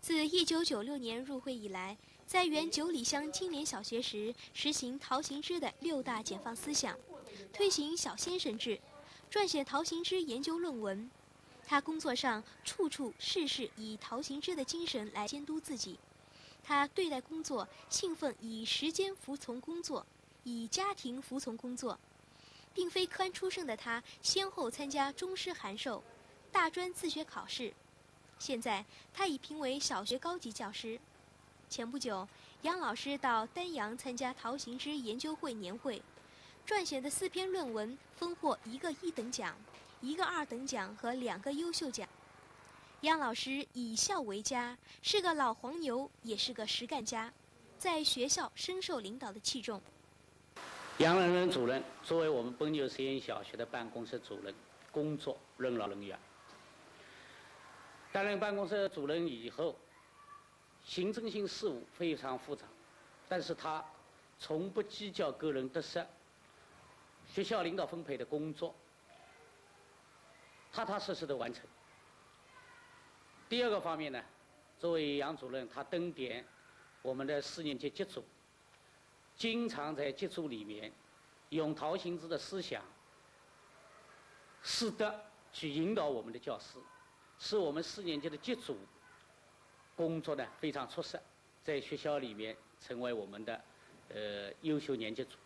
自1996年入会以来，在原九里乡青年小学时实行陶行知的6大解放思想，推行小先生制，撰写陶行知研究论文。他工作上处处事事以陶行知的精神来监督自己。他对待工作兴奋以时间服从工作，以家庭服从工作。并非科班出身的他，先后参加中师函授、大专自学考试。现在他已评为小学高级教师。前不久，杨老师到丹阳参加陶行知研究会年会，撰写的4篇论文分获1个1等奖、1个2等奖和2个优秀奖。杨老师以校为家，是个老黄牛，也是个实干家，在学校深受领导的器重。 杨仁仁主任作为我们奔牛实验小学的办公室主任，工作任劳任怨。担任办公室主任以后，行政性事务非常复杂，但是他从不计较个人得失，学校领导分配的工作踏踏实实的完成。第二个方面呢，作为杨主任，他登点我们的4年级级组，经常在级组里面用陶行知的思想、师德去引导我们的教师，使我们4年级的级组工作呢非常出色，在学校里面成为我们的优秀年级组。